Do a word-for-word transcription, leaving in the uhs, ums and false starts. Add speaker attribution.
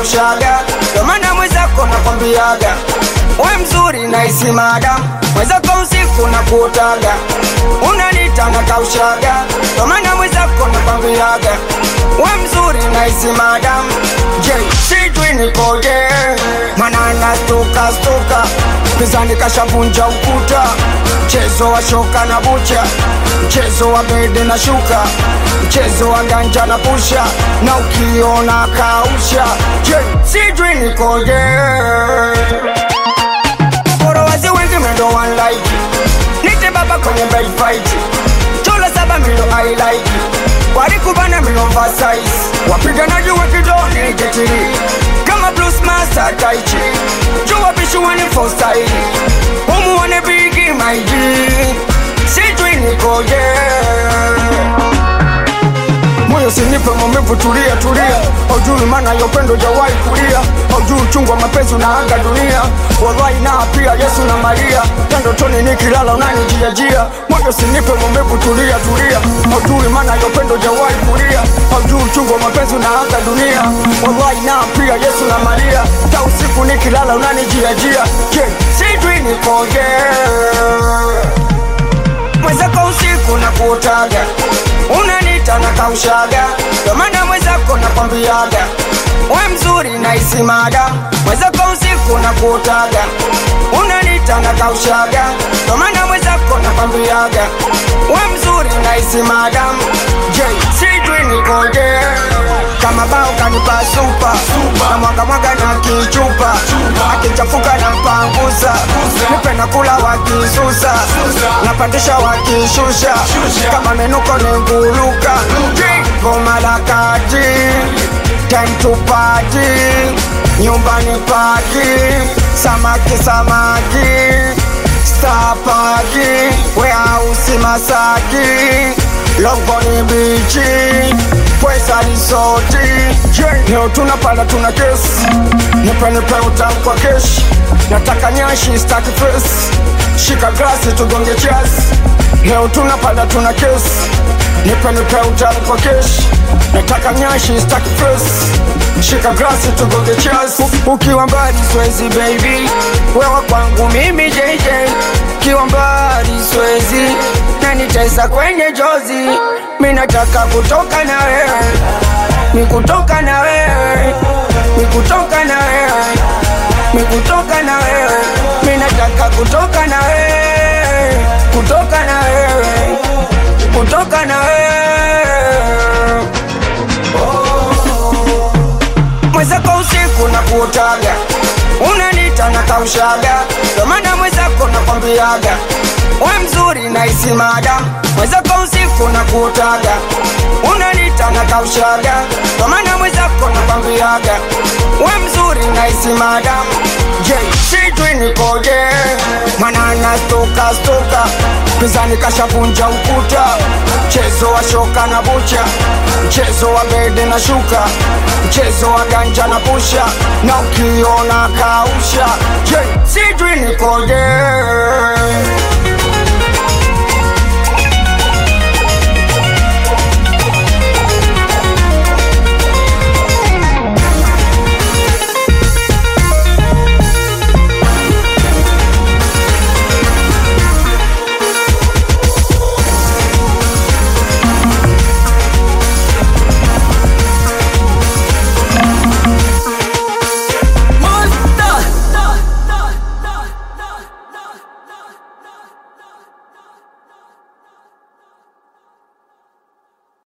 Speaker 1: kaushaga, ndo maana mwenzako nakwambiaga we mzuri na isi madam, mwenzako usiku na kuotaga, unanita na kaushaga, ndo maana mwenzako nakwambiaga we mzuri na isi madam. Je, sijui nikoje, mana nastuka stuka, pizani kashavunja ukuta, mchezo wa shoka na bucha, mchezo wa bede na shuka, mchezo wa ganja na pusha, na ukiona kausha. Je, sijui nikoje, wazi wengi mendo one like, nite baba kwenye bed fight, chola saba milo I like, warikubana milo oversize, wapiganaji wakidoni jetiri, kama blues master tai chi, juwa bishu wani for style, umu wane bigi my G, sijui nikoje. Moyo sinipe maumivu, tulia tulia, haujui maana ya upendo jawai kulia, haujui uchungu wa mapenzi unaaga dunia, wallahi na pia Yesu na Maria, tando toni nikilala unanijia jia. Moyo sinipe maumivu, tulia tulia, haujui maana ya upendo jawai kulia, haujui uchungu wa mapenzi unaaga dunia, wallahi na pia Yesu na Maria, ta usiku nikilala unanijia jia. Je, sijui nikoje, mwenzako usiku na kuotaga, unanita na kaushaga, ndo maana mwenzako nakwambiaga we mzuri na isi madam, mwenzako usiku na kuotaga, unanita na kaushaga, ndo maana mwenzako nakwambiaga we mzuri na isi madam. Je, sijui nikoje, kama bao kanipa supa, na mwaga mwaga na kichupa, akichafuka na mpangusa, nipe na kula wakisusa, napandisha wakishusha, kama menuko nenguluka. Goma la kati, time to party, nyumbani paki, samaki samaki, star party, warehouse Masaki, Longoni bichi, pwesa risoti. Leo tunapanda tuna kesi, nipe nipe utamu kwa keshi, nataka nyashi staki face, shika glasi tugonge cheers. Leo tunapanda tuna kesi, nipe nipe utamu kwa keshi, nataka nyashi staki face, shika glasi tugonge cheers. Ukiwa mbali swezi baby, wewe kwangu mimi J J, ukiwa mbali swezi na nitesa kwenye jozi, mimi nataka kutoka na wewe, ni kutoka na wewe, ni kutoka na wewe, ni kutoka na wewe, mimi nataka kutoka na wewe, kutoka na wewe, kutoka na wewe. Oh, mwenzako usiku na kuotaga, unanita na kaushaga, ndo maana mwenzako nakwambiaga we mzuri na isi madam, mwenzako usiku na kuotaga, unanita na kaushaga, ndo maana mwenzako nakwambiaga we mzuri na isi madam. Je, sijui nikoje, mana nastuka stuka, pizani kashavunja ukuta, mchezo wa shoka na bucha, mchezo wa bede na shuka, mchezo wa ganja na pusha, na ukiona kausha. Je, sijui nikoje,